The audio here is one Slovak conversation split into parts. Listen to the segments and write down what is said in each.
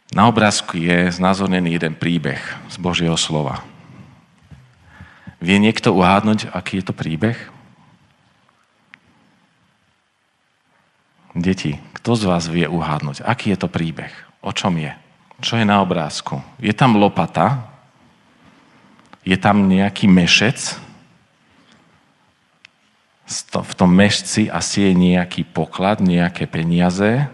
Na obrázku je znázornený jeden príbeh z Božieho slova. Vie niekto uhádnuť, aký je to príbeh? Deti, kto z vás vie uhádnuť, aký je to príbeh? O čom je? Čo je na obrázku? Je tam lopata? Je tam nejaký mešec? V tom mešci asi je nejaký poklad, nejaké peniaze,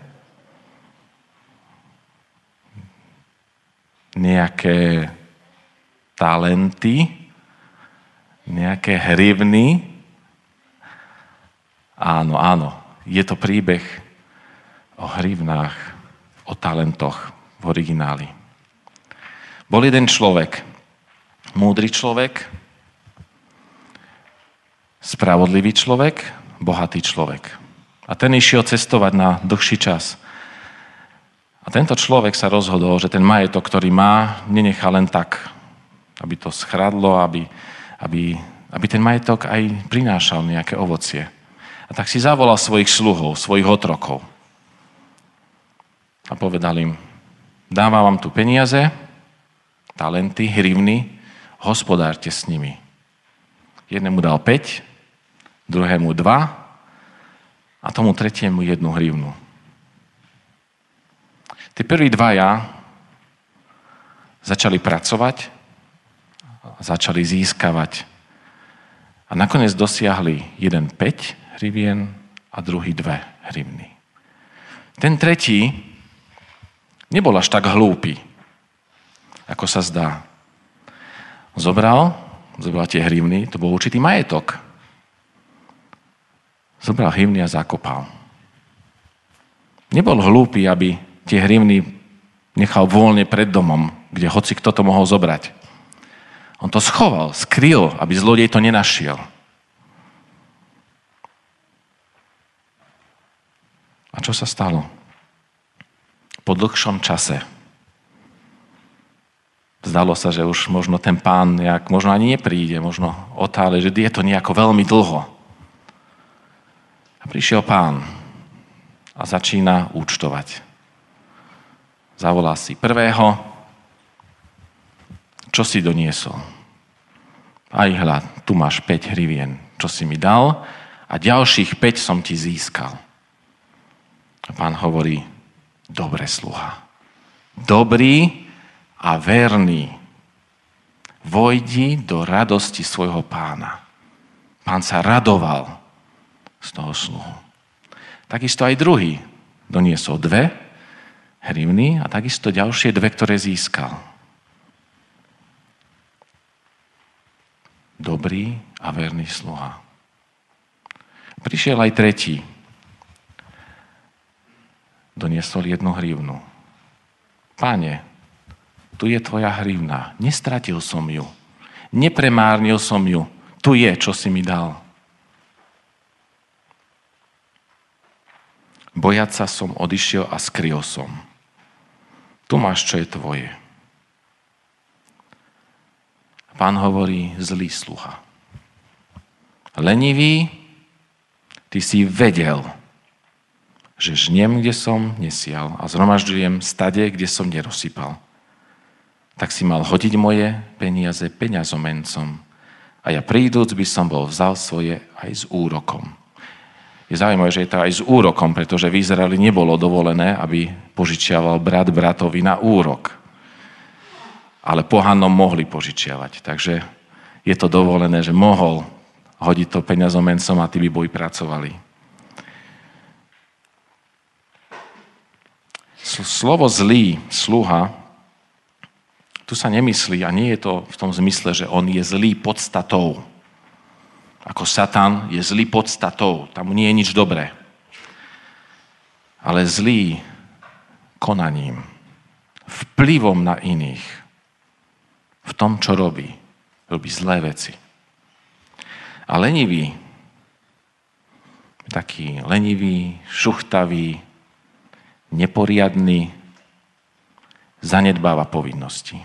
nejaké talenty, nejaké hrivny. Áno, je to príbeh o hrivnách, o talentoch v origináli. Bol jeden človek, múdry človek, spravodlivý človek, bohatý človek. A ten išiel cestovať na dlhší čas. A tento človek sa rozhodol, že ten majetok, ktorý má, nenechá len tak, aby to schradlo, aby ten majetok aj prinášal nejaké ovocie. A tak si zavolal svojich sluhov, svojich otrokov. A povedal im, dávam vám tu peniaze, talenty, hrivny, hospodárte s nimi. Jednému dal 5, druhému 2 a tomu tretiemu 1 hrivnu. Tí prví dvaja začali pracovať, začali získavať a nakoniec dosiahli jeden 5 hrivien a druhý 2 hrivny. Ten tretí nebol až tak hlúpy, ako sa zdá. Zobral tie hrivny, to bol určitý majetok. Zobral hrivny a zakopal. Nebol hlúpy, aby tie hrivny nechal voľne pred domom, kde hoci kto to mohol zobrať. On to schoval, skryl, aby zlodej to nenašiel. A čo sa stalo? Po dlhšom čase zdalo sa, že už možno ten pán možno ani nepríde, možno otále, že je to nejako veľmi dlho. A prišiel pán a začína účtovať. Zavolá si prvého, čo si doniesol. Aj hľad, tu máš 5 hrivien, čo si mi dal a ďalších 5 som ti získal. A pán hovorí, dobre sluha, dobrý a verný, vojdi do radosti svojho pána. Pán sa radoval z toho sluhu. Takisto aj druhý doniesol 2 hrivny a takisto ďalšie 2, ktoré získal. Dobrý a verný sluha. Prišiel aj tretí. Doniesol 1 hrivnu. Páne, tu je tvoja hrivna. Nestratil som ju. Nepremárnil som ju. Tu je, čo si mi dal. Bojať sa som odišiel a skryl som. Tu máš, čo je tvoje. Pán hovorí, zlý sluha. Lenivý, ty si vedel, že žnem, kde som nesial a zhromažďujem stade, kde som nerozsypal. Tak si mal hodiť moje peniaze peňazomencom a ja príduc by som bol vzal svoje aj s úrokom. Je zaujímavé, že je to aj s úrokom, pretože v Izraeli nebolo dovolené, aby požičiaval brat bratovi na úrok. Ale pohanom mohli požičiavať. Takže je to dovolené, že mohol hodiť to peňazomencom a tí by boli pracovali. Slovo zlý, sluha, tu sa nemyslí, a nie je to v tom zmysle, že on je zlý podstatou. Ako Satan je zlý podstatou, tam nie je nič dobré. Ale zlý konaním, vplyvom na iných, v tom, čo robí zlé veci. A lenivý, taký lenivý, šuchtavý, neporiadny, zanedbáva povinnosti.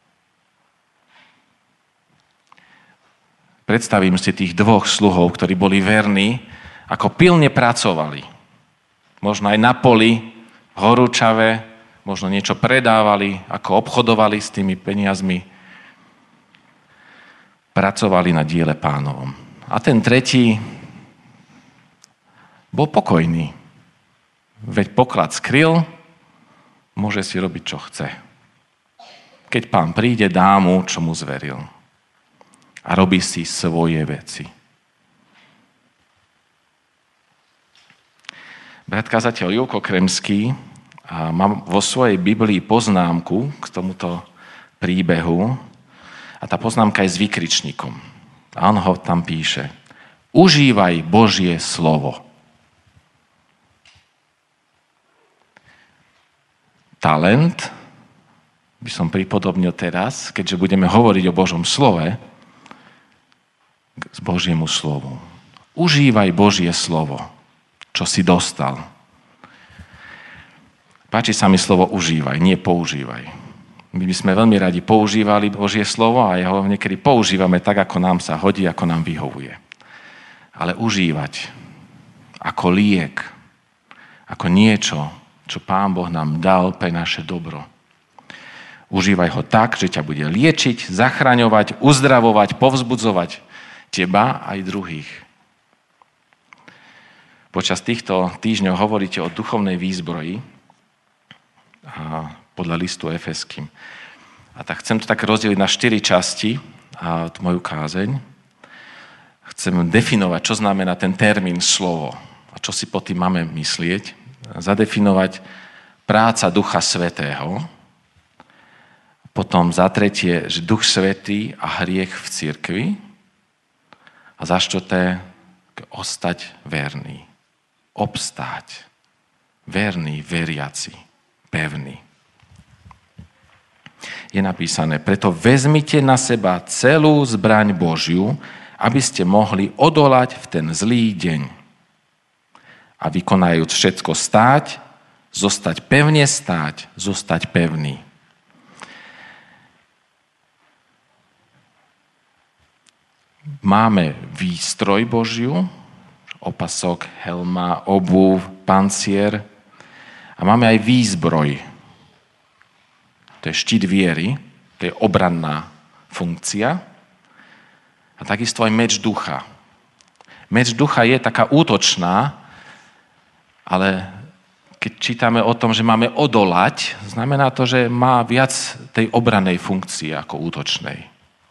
Predstavím si tých 2 sluhov, ktorí boli verní, ako pilne pracovali. Možno aj na poli, horúčave, možno niečo predávali, ako obchodovali s tými peniazmi. Pracovali na diele Pánovom. A ten tretí bol pokojný. Veď poklad skryl, môže si robiť, čo chce. Keď Pán príde, dá mu, čo mu zveril. A robí si svoje veci. Brat kazateľ Júko Kremský má vo svojej Biblii poznámku k tomuto príbehu a tá poznámka je s výkričníkom. A on ho tam píše: Užívaj Božie slovo. Talent by som pripodobnil teraz, keďže budeme hovoriť o Božom slove, k Božiemu slovu. Užívaj Božie slovo, čo si dostal. Páči sa mi slovo užívaj, nie používaj. My by sme veľmi radi používali Božie slovo a ho niekedy používame tak, ako nám sa hodí, ako nám vyhovuje. Ale užívať ako liek, ako niečo, čo Pán Boh nám dal pre naše dobro. Užívaj ho tak, že ťa bude liečiť, zachraňovať, uzdravovať, povzbudzovať teba aj druhých. Počas týchto týždňov hovoríte o duchovnej výzbroji a podľa listu Efeským. A tak chcem to tak rozdeliť na 4 časti a moju kázeň. Chcem definovať, čo znamená ten termín slovo a čo si pod tým máme myslieť. Zadefinovať práca Ducha Svätého. Potom za tretie, že Duch Svätý a hriech v cirkvi. A za štvrté, ostať verný. Obstáť. Verný, veriaci, pevný. Je napísané: Preto vezmite na seba celú zbraň Božiu, aby ste mohli odolať v ten zlý deň. A vykonajúc všetko stáť, zostať pevne stáť, zostať pevný. Máme výstroj Božiu, opasok, helma, obuv, pancier a máme aj výzbroj. To je štít viery, to je obranná funkcia a takisto aj meč ducha. Meč ducha je taká útočná, ale keď čítame o tom, že máme odolať, znamená to, že má viac tej obranej funkcie ako útočnej.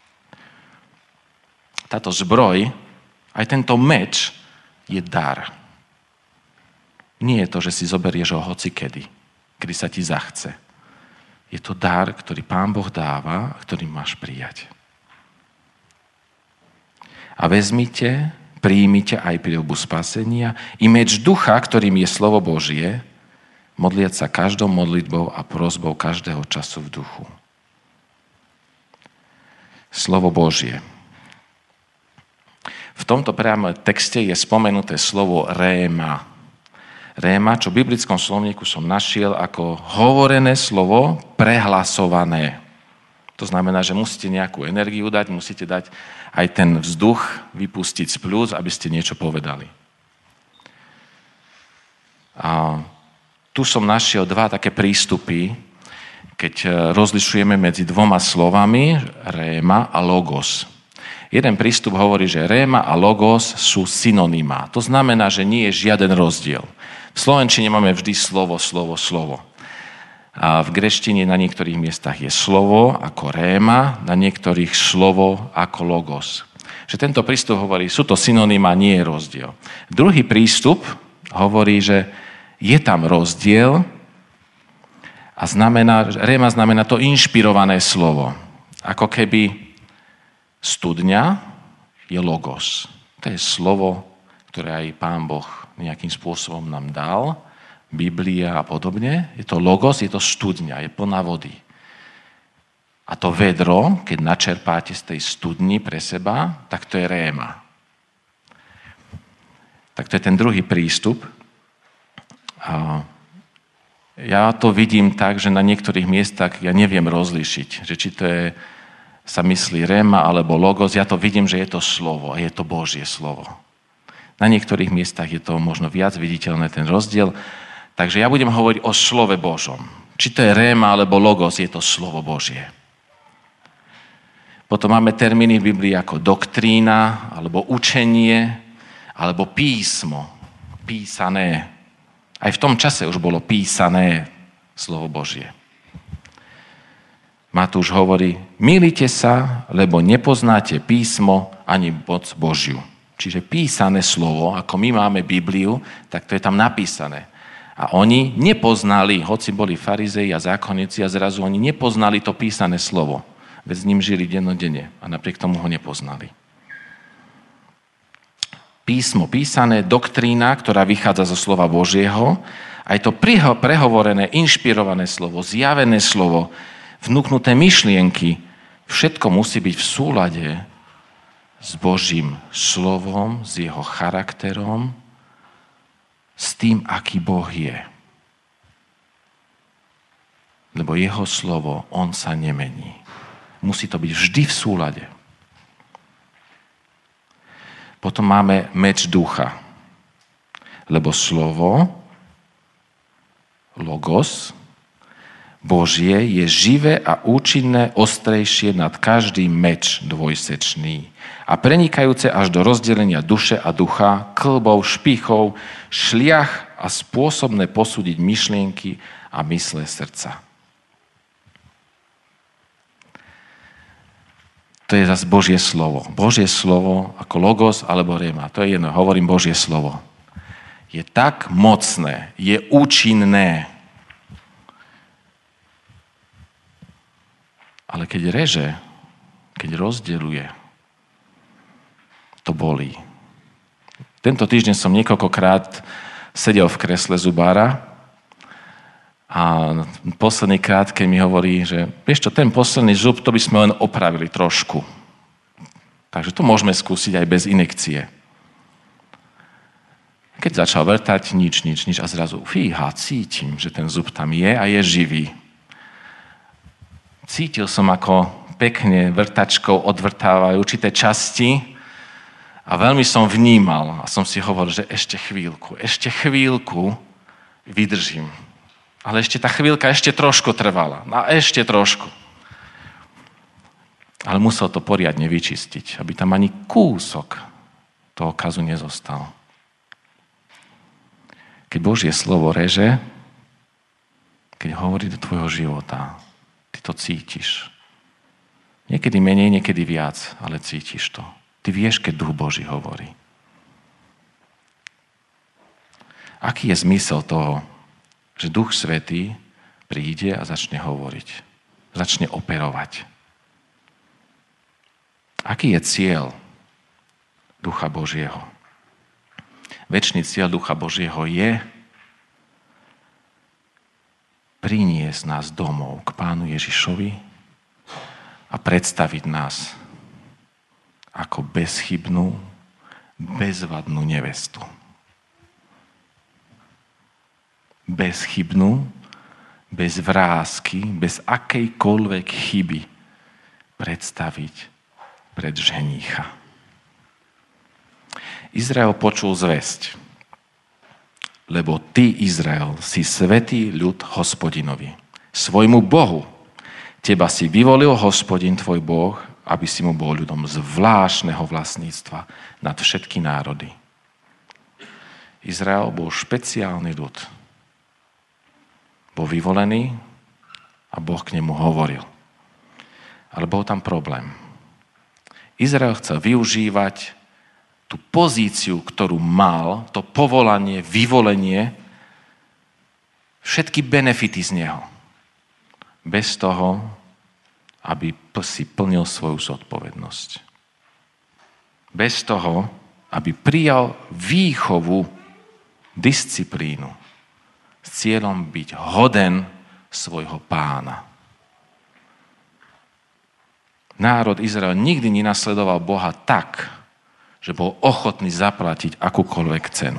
Táto zbroj, aj tento meč je dar. Nie je to, že si zoberieš ho hocikedy, kedy sa ti zachce. Je to dar, ktorý Pán Boh dáva a ktorý máš prijať. A vezmite, príjmite aj príľubu spasenia i meč ducha, ktorým je slovo Božie, modliať sa každou modlitbou a prosbou každého času v duchu. Slovo Božie. V tomto priamo texte je spomenuté slovo réma. Réma, čo v biblickom slovníku som našiel ako hovorené slovo, prehlasované. To znamená, že musíte nejakú energiu dať, musíte dať aj ten vzduch, vypustiť z pľúc, aby ste niečo povedali. A tu som našiel 2 také prístupy, keď rozlišujeme medzi 2 slovami, réma a logos. Jeden prístup hovorí, že réma a logos sú synonymá. To znamená, že nie je žiaden rozdiel. V slovenčine máme vždy slovo. A v gréčtine na niektorých miestach je slovo ako réma, na niektorých slovo ako logos. Že tento prístup hovorí, sú to synonymá, nie je rozdiel. Druhý prístup hovorí, že je tam rozdiel a réma znamená to inšpirované slovo. Ako keby studňa je logos. To je slovo, ktoré aj Pán Boh nejakým spôsobom nám dal, Biblia a podobne. Je to logos, je to studňa, je plná vody. A to vedro, keď načerpáte z tej studni pre seba, tak to je réma. Tak to je ten druhý prístup. A ja to vidím tak, že na niektorých miestach ja neviem rozlíšiť, že či to je sa myslí réma alebo logos, ja to vidím, že je to slovo a je to Božie slovo. Na niektorých miestach je to možno viac viditeľné ten rozdiel, takže ja budem hovoriť o slove Božom. Či to je réma alebo logos, je to slovo Božie. Potom máme termíny v Biblii ako doktrína, alebo učenie, alebo písmo, písané. Aj v tom čase už bolo písané slovo Božie. Matúš hovorí, milite sa, lebo nepoznáte písmo ani moc Božiu. Čiže písané slovo, ako my máme Bibliu, tak to je tam napísané. A oni nepoznali, hoci boli farizei a zákonníci, a zrazu oni nepoznali to písané slovo. Veď s ním žili dennodenne a napriek tomu ho nepoznali. Písmo písané, doktrína, ktorá vychádza zo slova Božieho, aj to prehovorené, inšpirované slovo, zjavené slovo, vnúknuté myšlienky, všetko musí byť v súlade s Božím slovom, s jeho charakterom, s tým, aký Boh je. Lebo jeho slovo, on sa nemení. Musí to byť vždy v súlade. Potom máme meč ducha. Lebo slovo, logos, Božie je živé a účinné, ostrejšie nad každý meč dvojsečný a prenikajúce až do rozdelenia duše a ducha, kĺbov, špichov, šliach a spôsobné posúdiť myšlienky a mysle srdca. To je zase Božie slovo. Božie slovo ako logos alebo réma. To je jedno, hovorím Božie slovo. Je tak mocné, je účinné. Ale keď reže, keď rozdeľuje, to bolí. Tento týždeň som niekoľkokrát sedel v kresle zubára a posledný krát, keď mi hovorí, že vieš čo, ten posledný zub, to by sme len opravili trošku. Takže to môžeme skúsiť aj bez injekcie. Keď začal vrtať, nič a zrazu fíha, cítim, že ten zub tam je a je živý. Cítil som, ako pekne vrtačkou odvrtávajú určité časti a veľmi som vnímal a som si hovoril, že ešte chvíľku vydržím. Ale ešte tá chvíľka ešte trošku trvala. A ešte trošku. Ale musel to poriadne vyčistiť, aby tam ani kúsok toho kazu nezostal. Keď Božie slovo reže, keď hovorí do tvojho života, ty to cítiš. Niekedy menej, niekedy viac, ale cítiš to. Ty vieš, keď Duch Boží hovorí. Aký je zmysel toho, že Duch Svätý príde a začne hovoriť? Začne operovať. Aký je cieľ Ducha Božieho? Večný cieľ Ducha Božieho je priniesť nás domov k Pánu Ježišovi a predstaviť nás ako bezchybnú, bezvadnú nevestu. Bezchybnú, bez vrásky, bez akejkoľvek chyby predstaviť pred ženícha. Izrael počul zvesť, lebo ty, Izrael, si svätý ľud Hospodinovi, svojmu Bohu. Teba si vyvolil Hospodin tvoj Boh, aby si mu bol ľudom zvláštneho vlastníctva nad všetky národy. Izrael bol špeciálny ľud. Bol vyvolený a Boh k nemu hovoril. Ale bol tam problém. Izrael chcel využívať tú pozíciu, ktorú mal, to povolanie, vyvolenie, všetky benefity z neho. Bez toho, aby si plnil svoju zodpovednosť. Bez toho, aby prijal výchovu, disciplínu s cieľom byť hoden svojho pána. Národ Izrael nikdy nenasledoval Boha tak, že bol ochotný zaplatiť akúkoľvek cenu.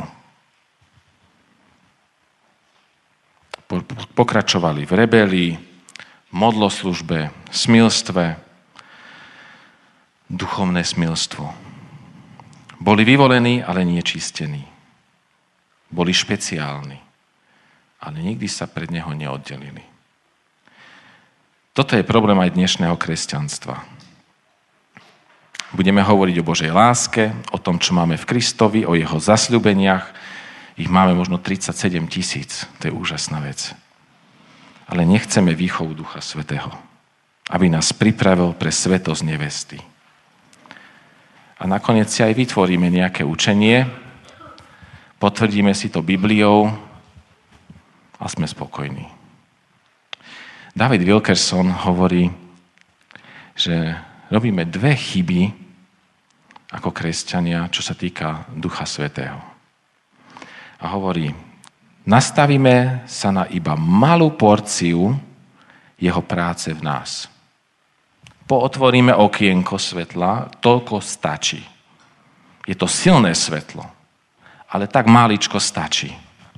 Pokračovali v rebelii, modloslužbe, smilstve, duchovné smilstvo. Boli vyvolení, ale nie čistení. Boli špeciálni, ale nikdy sa pred neho neoddelili. Toto je problém aj dnešného kresťanstva. Budeme hovoriť o Božej láske, o tom, čo máme v Kristovi, o jeho zasľúbeniach. Ich máme možno 37 000. To je úžasná vec. Ale nechceme výchovu Ducha Svätého, aby nás pripravil pre svätosť nevesty. A nakoniec si aj vytvoríme nejaké učenie, potvrdíme si to Bibliou a sme spokojní. David Wilkerson hovorí, že robíme dve chyby ako kresťania, čo sa týka Ducha Svätého. A hovorí, nastavíme sa na iba malú porciu jeho práce v nás. Pootvoríme okienko svetla, toľko stačí. Je to silné svetlo, ale tak máličko stačí.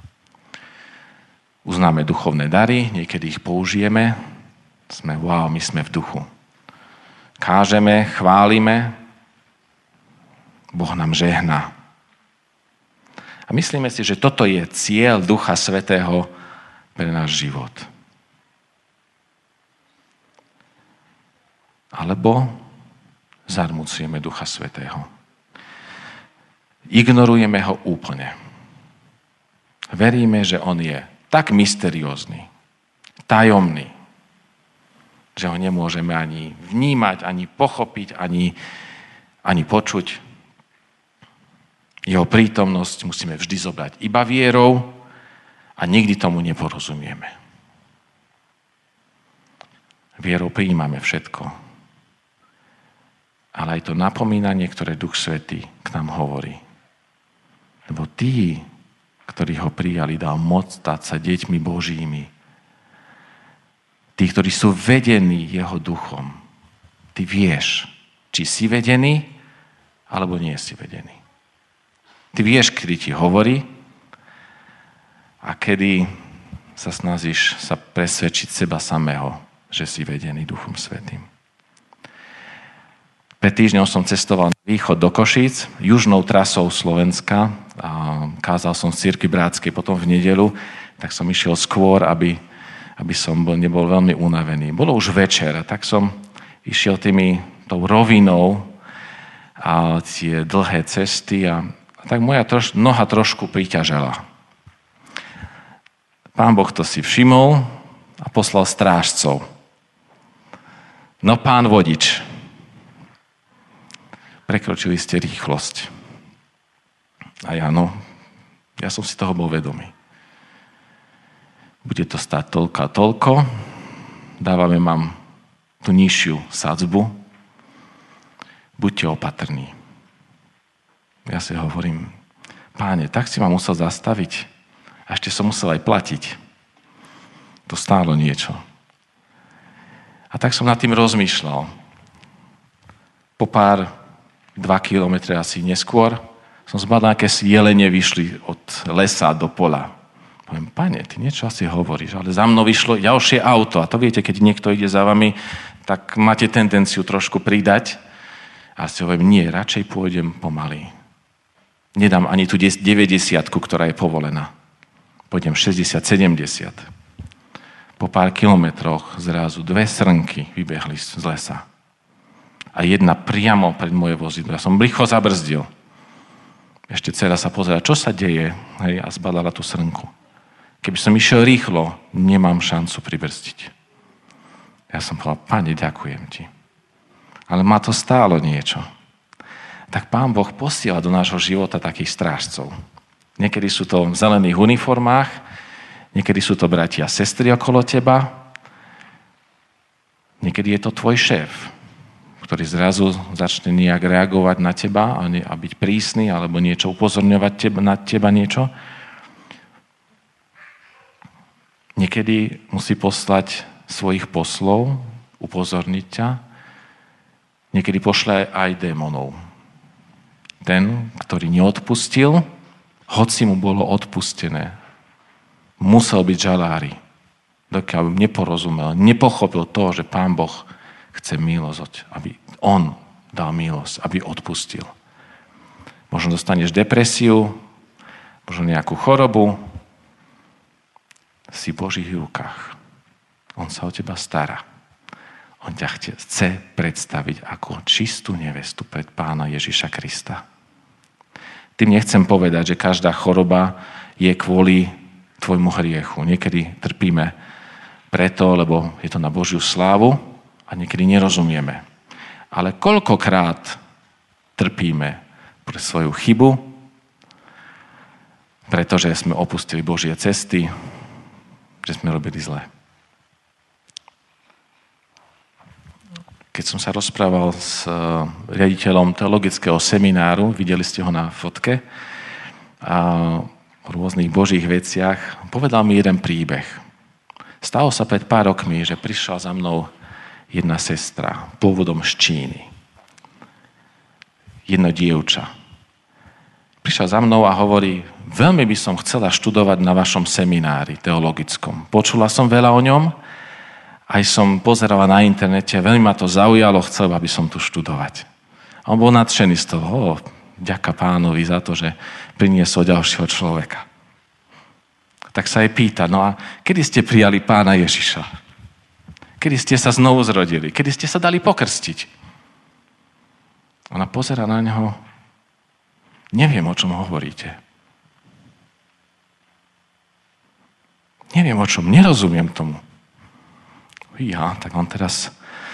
Uznáme duchovné dary, niekedy ich použijeme, my sme v duchu. Kážeme, chválime, Boh nám žehná. A myslíme si, že toto je cieľ Ducha Svätého pre náš život. Alebo zarmucujeme Ducha Svätého. Ignorujeme ho úplne. Veríme, že on je tak mysteriózny, tajomný, že ho nemôžeme ani vnímať, ani pochopiť, ani počuť. Jeho prítomnosť musíme vždy zobrať iba vierou a nikdy tomu neporozumieme. Vierou prijímame všetko. Ale aj to napomínanie, ktoré Duch Svätý k nám hovorí. Lebo tí, ktorí ho prijali, dal moc stať sa deťmi Božími. Tí, ktorí sú vedení jeho duchom. Ty vieš, či si vedený, alebo nie si vedený. Ty vieš, kedy ti hovorí a kedy sa snažíš sa presvedčiť seba samého, že si vedený Duchom Svätým. Pred týždňom som cestoval na východ do Košíc, južnou trasou Slovenska a kázal som v cirkvi Bratskej potom v nedeľu, tak som išiel skôr, aby som nebol veľmi unavený. Bolo už večer, tak som išiel tou rovinou a tie dlhé cesty a tak moja noha trošku priťažela. Pán Boh to si všimol a poslal strážcov. No pán vodič, prekročili ste rýchlosť. A ja som si toho bol vedomý. Bude to stáť toľko a toľko, dávame vám tú nižšiu sadzbu, buďte opatrní. Ja si hovorím, Páne, tak si ma musel zastaviť. A ešte som musel aj platiť. To stálo niečo. A tak som nad tým rozmýšľal. Po 2 kilometre asi neskôr som zbadal, aké jelene vyšli od lesa do pola. Poviem, Pane, ty niečo asi hovoríš, ale za mnou vyšlo ďalšie auto. A to viete, keď niekto ide za vami, tak máte tendenciu trošku pridať. A si hovorím, nie, radšej pôjdem pomaly. Nedám ani tú 90-ku, ktorá je povolená. Pôjdem 60-70. Po pár kilometroch zrazu 2 srnky vybehli z lesa. A jedna priamo pred moje vozidlo. Ja som rýchlo zabrzdil. Ešte dcera sa pozerá, čo sa deje, a zbadala tú srnku. Keby som išiel rýchlo, nemám šancu pribrzdiť. Ja som povedal, Pane, ďakujem ti. Ale ma to stálo niečo. Tak Pán Boh posiela do nášho života takých strážcov. Niekedy sú to v zelených uniformách, niekedy sú to bratia a sestry okolo teba, niekedy je to tvoj šéf, ktorý zrazu začne nejak reagovať na teba a byť prísny alebo niečo upozorňovať na teba niečo. Niekedy musí poslať svojich poslov, upozorniť ťa. Niekedy pošle aj démonov. Ten, ktorý neodpustil, hoci mu bolo odpustené, musel byť žalári, dokiaľ neporozumel, nepochopil to, že Pán Boh chce milosť, aby on dal milosť, aby odpustil. Možno dostaneš depresiu, možno nejakú chorobu, si v Božích rukách. On sa o teba stará. On ťa chce predstaviť ako čistú nevestu pred Pána Ježiša Krista. Tým nechcem povedať, že každá choroba je kvôli tvojmu hriechu. Niekedy trpíme preto, lebo je to na Božiu slávu a niekedy nerozumieme. Ale koľkokrát trpíme pre svoju chybu, pretože sme opustili Božie cesty, že sme robili zle. Keď som sa rozprával s riaditeľom teologického semináru, videli ste ho na fotke, a o rôznych Božích veciach, povedal mi jeden príbeh. Stalo sa pred pár rokmi, že prišla za mnou jedna sestra, pôvodom z Číny. Jedno dievča. Prišla za mnou a hovorí, veľmi by som chcela študovať na vašom seminári teologickom. Počula som veľa o ňom, aj som pozerala na internete, veľmi ma to zaujalo, chcel, aby som tu študovať. A on bol nadšený z toho, ďaká Pánovi za to, že priniesol ďalšieho človeka. Tak sa jej pýta, no a kedy ste prijali Pána Ježiša? Kedy ste sa znovu zrodili? Kedy ste sa dali pokrstiť? Ona pozerá na neho, neviem, o čom hovoríte. Neviem, o čom, nerozumiem tomu. Ja, tak on teraz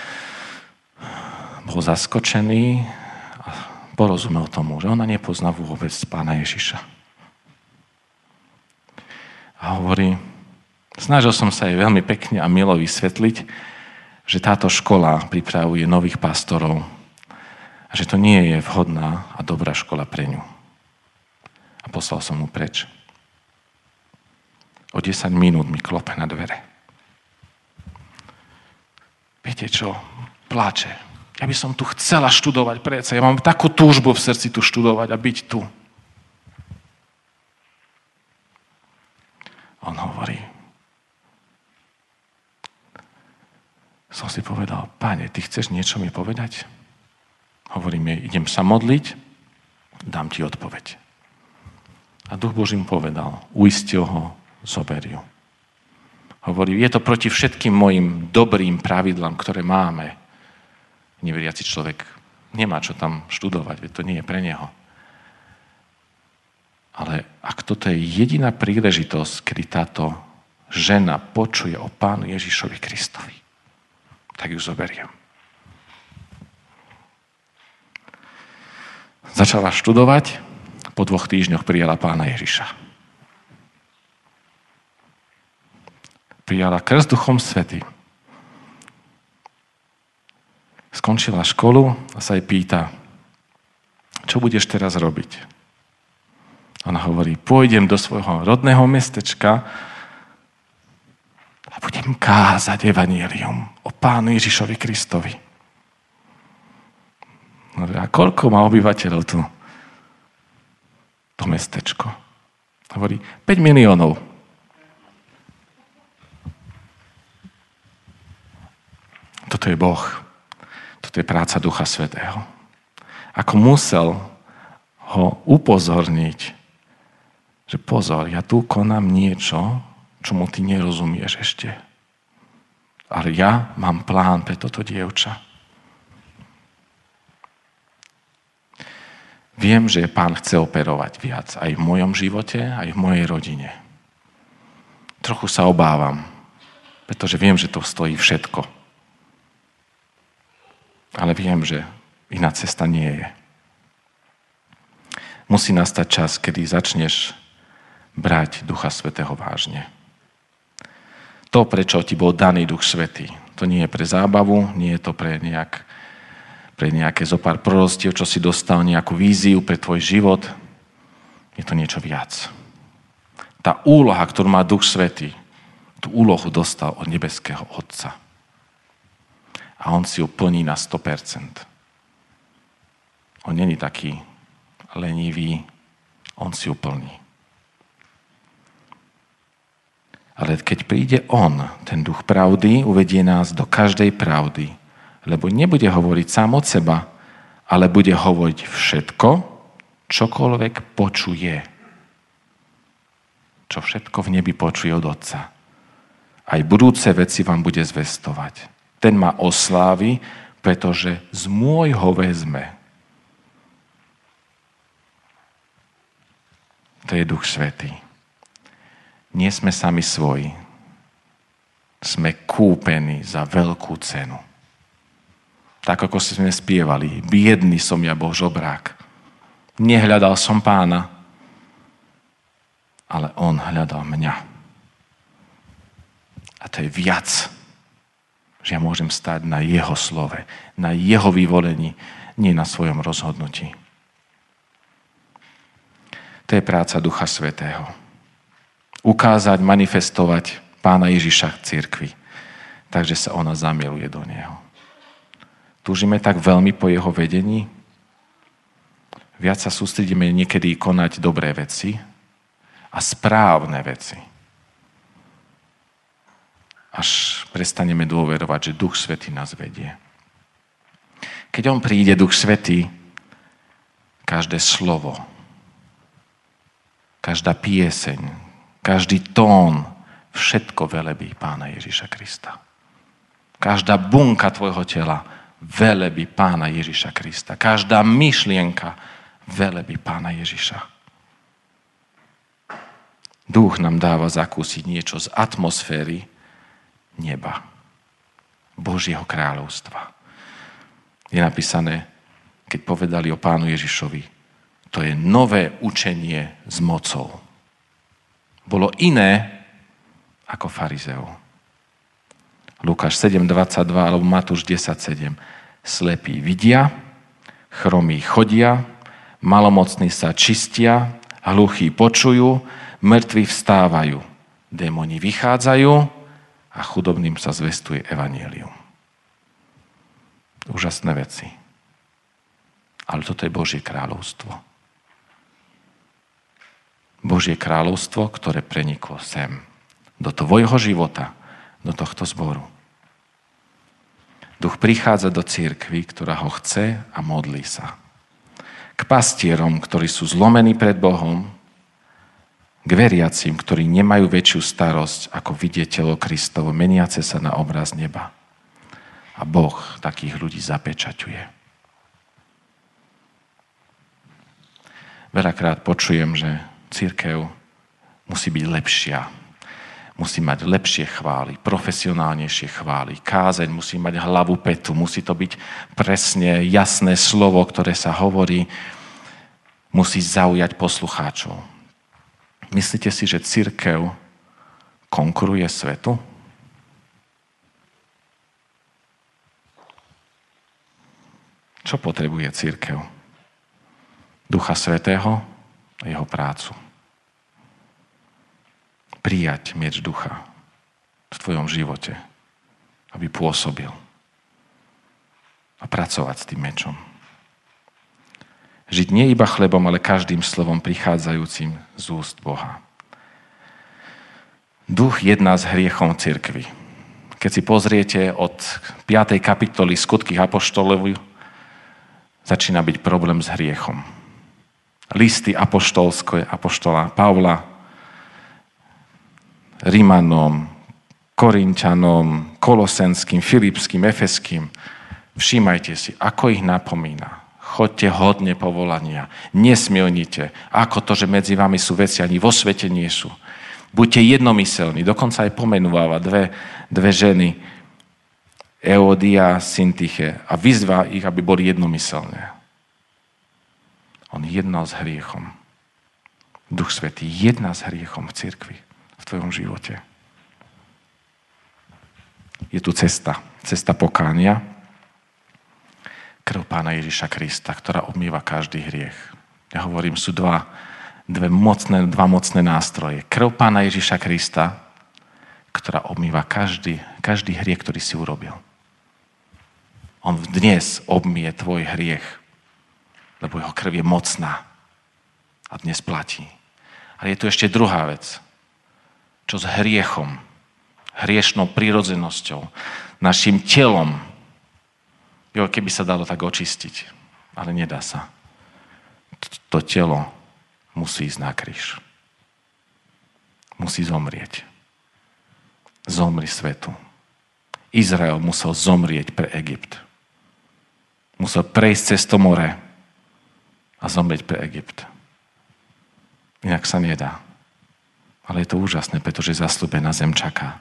bol zaskočený a porozumel tomu, že ona nepozná vôbec Pána Ježiša. A hovorí, snažil som sa jej veľmi pekne a milo vysvetliť, že táto škola pripravuje nových pastorov a že to nie je vhodná a dobrá škola pre ňu. A poslal som mu preč. O 10 minút mi klope na dvere. Viete čo? Pláče. Ja by som tu chcela študovať predsa. Ja mám takú túžbu v srdci tu študovať a byť tu. On hovorí. Som si povedal, Pane, ty chceš niečo mi povedať? Hovorím jej, idem sa modliť, dám ti odpoveď. A Duch Boží mu povedal, uistil ho, zober ju. Hovorí, je to proti všetkým mojim dobrým pravidlám, ktoré máme. Neveriaci človek nemá čo tam študovať, veď to nie je pre neho. Ale ak toto je jediná príležitosť, kedy táto žena počuje o Pánu Ježišovi Kristovi, tak ju zoberiem. Začala študovať, po 2 týždňoch prijala Pána Ježiša. Prijala krst Duchom Svätým. Skončila školu a sa jej pýta, čo budeš teraz robiť? Ona hovorí, pôjdem do svojho rodného mestečka a budem kázať evanjelium o Pánu Ježišovi Kristovi. A koľko má obyvateľov tu? To mestečko. Hovorí, 5 miliónov. Toto je Boh. Toto je práca Ducha Svätého. Ako musel ho upozorniť, že pozor, ja tu konám niečo, čomu ty nerozumieš ešte. Ale ja mám plán pre toto dievča. Viem, že Pán chce operovať viac aj v mojom živote, aj v mojej rodine. Trochu sa obávam, pretože viem, že to stojí všetko. Ale viem, že iná cesta nie je. Musí nastať čas, kedy začneš brať Ducha Svätého vážne. To, prečo ti bol daný Duch Svätý, to nie je pre zábavu, nie je to pre nejaké zopár prorostiev, čo si dostal, nejakú víziu pre tvoj život. Je to niečo viac. Tá úloha, ktorú má Duch Svätý, tú úlohu dostal od nebeského Otca. A on si ju plní na 100%. On není taký lenivý, on si ju plní. Ale keď príde on, ten Duch pravdy, uvedie nás do každej pravdy, lebo nebude hovoriť sám od seba, ale bude hovoriť všetko, čokoľvek počuje. Čo všetko v nebi počuje od Otca. Aj budúce veci vám bude zvestovať. Ten ma oslávi, pretože z môjho vezme. To je Duch Svätý. Nie sme sami svoji. Sme kúpení za veľkú cenu. Tak, ako sme spievali, biedný som ja, Boh žobrák. Nehľadal som Pána, ale on hľadal mňa. A to je viac, že ja môžem stáť na jeho slove, na jeho vyvolení, nie na svojom rozhodnutí. To je práca Ducha Svätého. Ukázať, manifestovať Pána Ježiša v cirkvi, takže sa ona zamiluje do neho. Túžime tak veľmi po jeho vedení? Viac sa sústredíme niekedy konať dobré veci a správne veci. Až prestaneme dôverovať, že Duch Svätý nás vedie. Keď on príde, Duch Svätý, každé slovo, každá pieseň, každý tón, všetko velebí Pána Ježiša Krista. Každá bunka tvojho tela velebí Pána Ježiša Krista. Každá myšlienka velebí Pána Ježiša. Duch nám dáva zakúsiť niečo z atmosféry neba, Božieho kráľovstva. Je napísané, keď povedali o Pánu Ježišovi, to je nové učenie s mocou. Bolo iné ako farizeov. Lukáš 7.22 alebo Matúš 10.7. Slepí vidia, chromí chodia, malomocní sa čistia, hluchí počujú, mŕtvi vstávajú, démoni vychádzajú a chudobným sa zvestuje evanjelium. Úžasné veci. Ale toto je Božie kráľovstvo. Božie kráľovstvo, ktoré preniklo sem, do tvojho života, do tohto zboru. Duch prichádza do cirkvi, ktorá ho chce a modlí sa. K pastierom, ktorí sú zlomení pred Bohom, k veriacim, ktorí nemajú väčšiu starosť, ako vidieť telo Kristovo, meniace sa na obraz neba. A Boh takých ľudí zapečaťuje. Veľakrát počujem, že cirkev musí byť lepšia. Musí mať lepšie chvály, profesionálnejšie chvály. Kázeň musí mať hlavu petu, musí to byť presne jasné slovo, ktoré sa hovorí, musí zaujať poslucháčov. Myslíte si, že cirkev konkuruje svetu? Čo potrebuje cirkev? Ducha Svätého a jeho prácu. Prijať mieč ducha v tvojom živote, aby pôsobil a pracovať s tým mečom. Žiť nie iba chlebom, ale každým slovom prichádzajúcim z úst Boha. Duch jedná s hriechom cirkvi. Keď si pozriete od 5. kapitoly Skutky apoštolov, začína byť problém s hriechom. Listy apoštola Pavla Rimanom, Korinťanom, Kolosenským, Filipským, Efeským. Všímajte si, ako ich napomína. Choďte hodne povolania. Nesmielnite. Ako to, že medzi vami sú veci, ani vo svete nie sú. Buďte jednomyselní. Dokonca aj pomenúva dve ženy, Eodia a Syntyche, a vyzvá ich, aby boli jednomyselné. On jednal s hriechom. Duch Svätý jedná s hriechom v cirkvi, v tvojom živote. Je tu cesta pokánia, krv Pána Ježiša Krista, ktorá obmýva každý hriech. Ja hovorím, sú dva mocné nástroje. Krv Pána Ježiša Krista, ktorá obmýva každý hriech, ktorý si urobil. On dnes obmie tvoj hriech, lebo jeho krv je mocná a dnes platí. Ale je tu ešte druhá vec. Čo s hriechom, hriešnou prirodzenosťou, našim telom, keby sa dalo tak očistiť, ale nedá sa. To telo musí ísť na kríž. Musí zomrieť. Zomri svetu. Izrael musel zomrieť pre Egypt. Musel prejsť cez to more a zomrieť pre Egypt. Inak sa nedá. Ale je to úžasné, pretože zasľúbená zem čaká.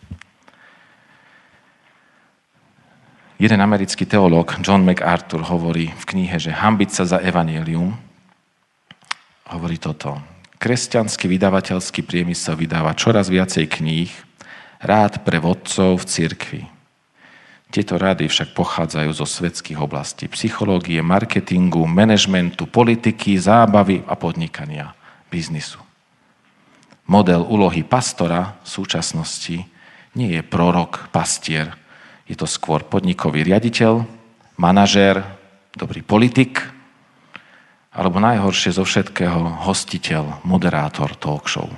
Jeden americký teológ, John MacArthur, hovorí v knihe, že hanbiť sa za evanjelium, hovorí toto. Kresťanský vydavateľský priemysel vydáva čoraz viacej kníh, rád pre vodcov v cirkvi. Tieto rády však pochádzajú zo svetských oblastí psychológie, marketingu, manažmentu, politiky, zábavy a podnikania, biznisu. Model úlohy pastora v súčasnosti nie je prorok, pastier, je to skôr podnikový riaditeľ, manažér, dobrý politik, alebo najhoršie zo všetkého hostiteľ, moderátor talk show.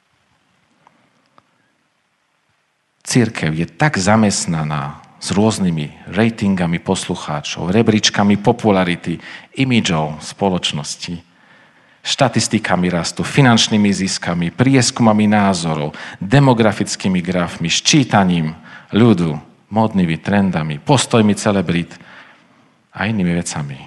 Cirkev je tak zamestnaná s rôznymi ratingami poslucháčov, rebríčkami popularity, imidžov spoločnosti, štatistikami rastu, finančnými ziskami, prieskumami názorov, demografickými grafmi, ščítaním ľudu, módnymi trendami, postojmi celebrít a inými vecami.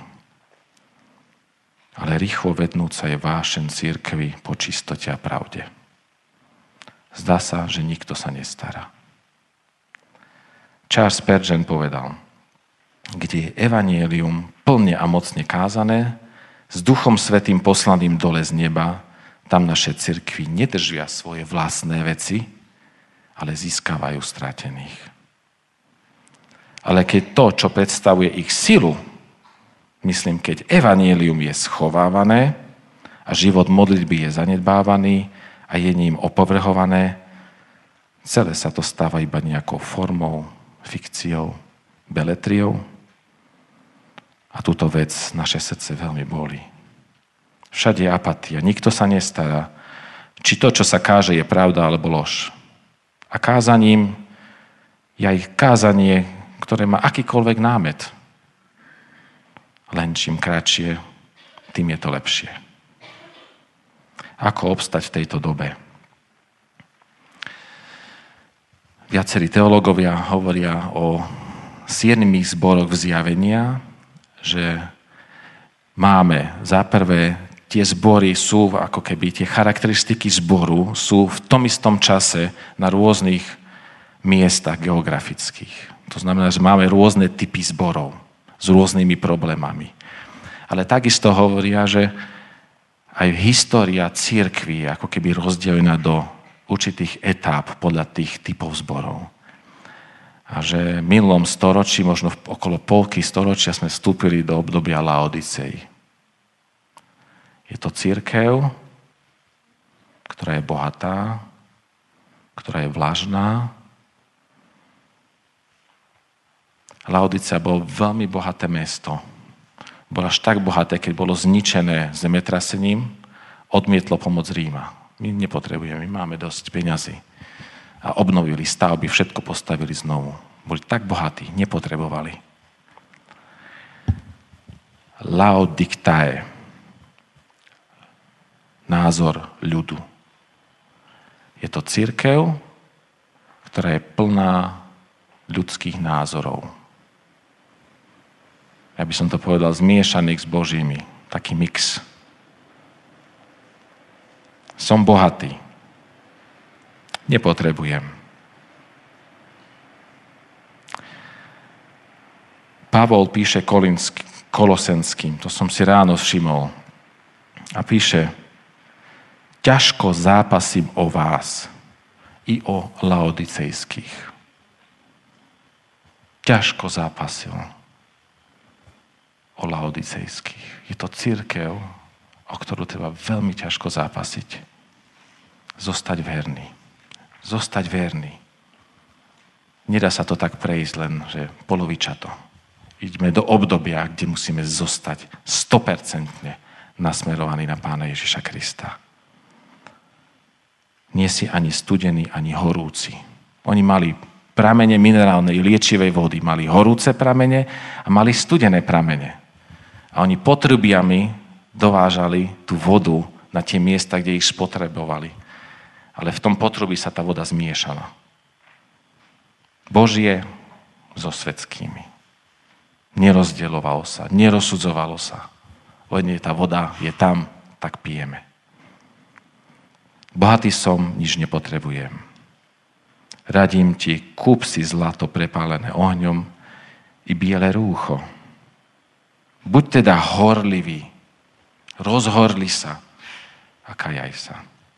Ale rýchlo vednúca je vášeň cirkvi po čistote a pravde. Zdá sa, že nikto sa nestará. Charles Spurgeon povedal, kde je evanjelium plne a mocne kázané, s Duchom Svätým poslaným dole z neba, tam naše cirkvi nedržia svoje vlastné veci, ale získavajú stratených. Ale keď to, čo predstavuje ich silu, myslím, keď evanjelium je schovávané a život modlitby je zanedbávaný a je ním opovrhované, celé sa to stáva iba nejakou formou, fikciou, beletriou. A túto vec naše srdce veľmi bolí. Všade je apatia, nikto sa nestará, či to, čo sa káže, je pravda alebo lož. A kázaním je aj kázanie, ktoré má akýkoľvek námet. Len čím kratšie, tým je to lepšie. Ako obstať v tejto dobe? Viacerí teológovia hovoria o 7 zboroch vzjavenia, že máme za prvé, tie zbory sú ako keby, tie charakteristiky zboru sú v tom istom čase na rôznych miestach geografických. To znamená, že máme rôzne typy zborov s rôznymi problémami. Ale takisto hovoria, že aj história cirkvi je ako keby rozdelená do určitých etáp podľa tých typov zborov. A že v minulom storočí, možno okolo polky storočia, sme vstúpili do obdobia Laodicei. Je to cirkev, ktorá je bohatá, ktorá je vlažná. Laodicea bolo veľmi bohaté mesto. Bolo až tak bohaté, keď bolo zničené zemetrasením, odmietlo pomoc Ríma. My nepotrebujeme, my máme dosť peňazí. A obnovili stavby, všetko postavili znovu. Boli tak bohatí, nepotrebovali. Laodiktae. Názor ľudu. Je to cirkev, ktorá je plná ľudských názorov. Ja by som to povedal, zmiešaných s Božími. Taký mix. Som bohatý. Nepotrebujem. Pavol píše Kolosenským, to som si ráno všimol. A píše, ťažko zápasím o vás i o laodicejských. Ťažko zápasil o laodicejských. Je to cirkev, o ktorú treba veľmi ťažko zápasiť. Zostať verný. Zostať verný. Nedá sa to tak prejsť len, že polovičato. Ideme do obdobia, kde musíme zostať 100% nasmerovaní na Pána Ježiša Krista. Nie si ani studený, ani horúci. Oni mali pramene minerálnej liečivej vody, mali horúce pramene a mali studené pramene. A oni potrubiami dovážali tú vodu na tie miesta, kde ich spotrebovali. Ale v tom potrubí sa tá voda zmiešala. Božie so svetskými. Nerozdielovalo sa, nerozsudzovalo sa. Len tá voda je tam, tak pijeme. Bohatý som, nič nepotrebujem. Radím ti, kúp si zlato prepálené ohňom i biele rúcho. Buď teda horlivý, rozhorli sa a kajaj sa.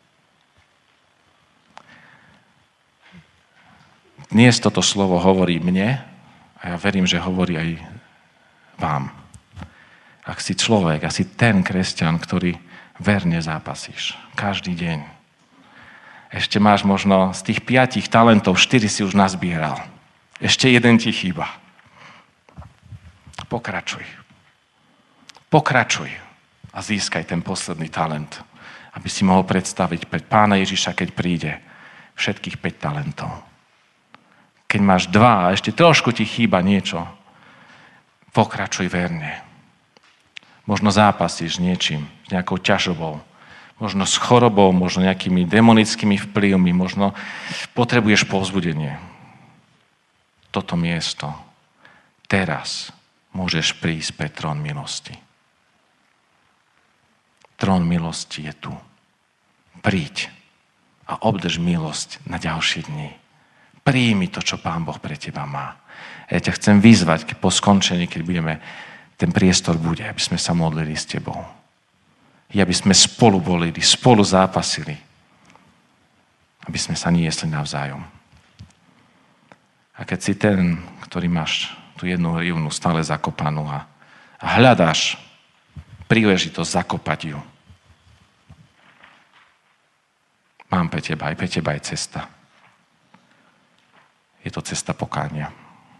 Dnes toto slovo hovorí mne a ja verím, že hovorí aj vám. Ak si človek, ak si ten kresťan, ktorý verne zápasíš každý deň, ešte máš možno z tých 5 talentov 4 si už nazbieral. Ešte 1 ti chýba. Pokračuj. Pokračuj a získaj ten posledný talent, aby si mohol predstaviť pred Pána Ježiša, keď príde, všetkých 5 talentov. Keď máš 2 a ešte trošku ti chýba niečo, pokračuj verne. Možno zápasíš s niečím, s nejakou ťažobou, možno s chorobou, možno nejakými demonickými vplyvmi, možno potrebuješ povzbudenie. Toto miesto teraz môžeš prísť pred trón milosti. Trón milosti je tu. Príď a obdrž milosť na ďalšie dni. Príjmi to, čo Pán Boh pre teba má. Ja ťa chcem vyzvať po skončení, keď ten priestor bude, aby sme sa modlili s tebou. Aby sme spolu bolili, spolu zápasili. Aby sme sa niesli navzájom. A keď si ten, ktorý máš tú jednu rivnu stále zakopanú a hľadáš príležitosť zakopať ju, mám pre teba aj cesta. Je to cesta pokánia.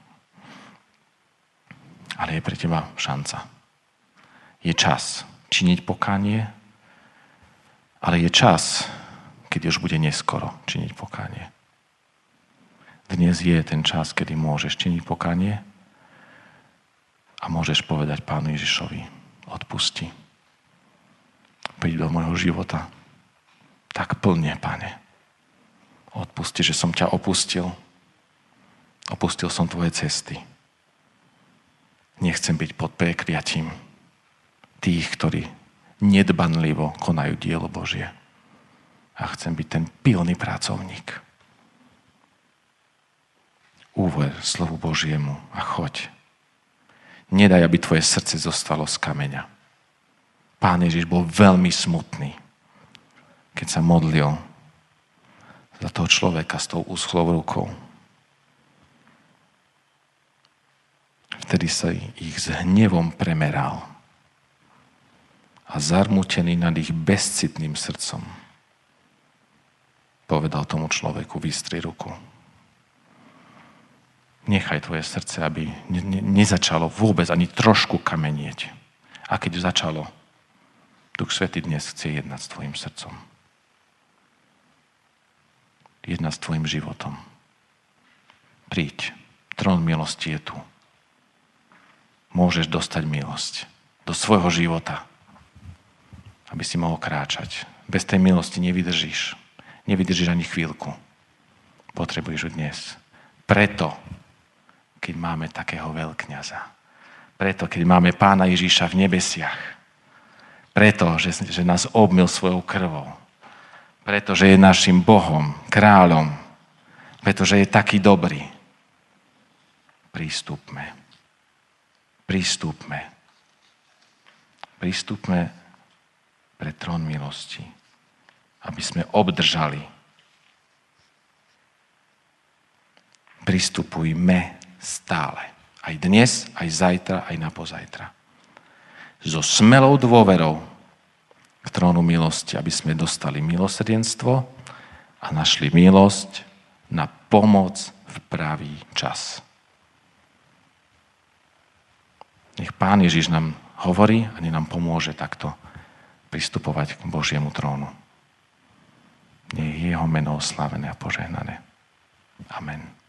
Ale je pre teba šanca. Je čas činiť pokánie, ale je čas, keď už bude neskoro činiť pokánie. Dnes je ten čas, kedy môžeš činiť pokánie a môžeš povedať Pánu Ježišovi, odpusti. Príď do môjho života tak plne, Pane. Odpusti, že som ťa opustil. Opustil som tvoje cesty. Nechcem byť pod prekliatím tých, ktorí nedbanlivo konajú dielo Božie. A chcem byť ten pilný pracovník. Uver slovu Božiemu a choď. Nedaj, aby tvoje srdce zostalo z kameňa. Pán Ježiš bol veľmi smutný, keď sa modlil za toho človeka s tou úschlou rukou. Vtedy sa ich s hnevom premeral a zarmútený nad ich bezcitným srdcom povedal tomu človeku, vystri ruku. Nechaj tvoje srdce, aby nezačalo vôbec ani trošku kamenieť. A keď začalo, Duch Svätý dnes chce jednať s tvojim srdcom. Jednať s tvojim životom. Príď, trón milosti je tu. Môžeš dostať milosť do svojho života, aby si mohol kráčať. Bez tej milosti nevydržíš. Nevydržíš ani chvíľku. Potrebuješ ju dnes. Preto, keď máme takého veľkňaza. Preto, keď máme Pána Ježiša v nebesiach. Preto, že nás obmyl svojou krvou. Preto, že je našim Bohom, kráľom. Pretože je taký dobrý. Prístupme. Prístupme. Prístupme pred trón milosti, aby sme obdržali. Pristupujme stále. Aj dnes, aj zajtra, aj napozajtra. So smelou dôverou k trónu milosti, aby sme dostali milosrdenstvo a našli milosť na pomoc v pravý čas. Nech Pán Ježiš nám hovorí a nech nám pomôže takto pristupovať k Božiemu trónu. Nech je jeho meno oslávené a požehnané. Amen.